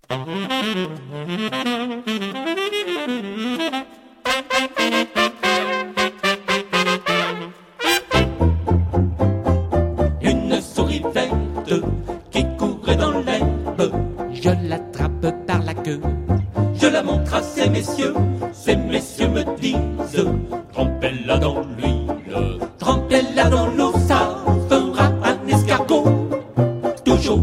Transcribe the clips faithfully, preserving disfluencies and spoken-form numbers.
Une souris verte qui courait dans l'herbe, Je l'attrape par la queue. je la montre à ces messieurs. Ces messieurs me disent: trempez-la dans l'huile, trempez-la dans l'eau, ça fera un escargot. Toujours.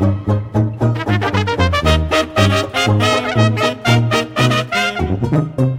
Thank you.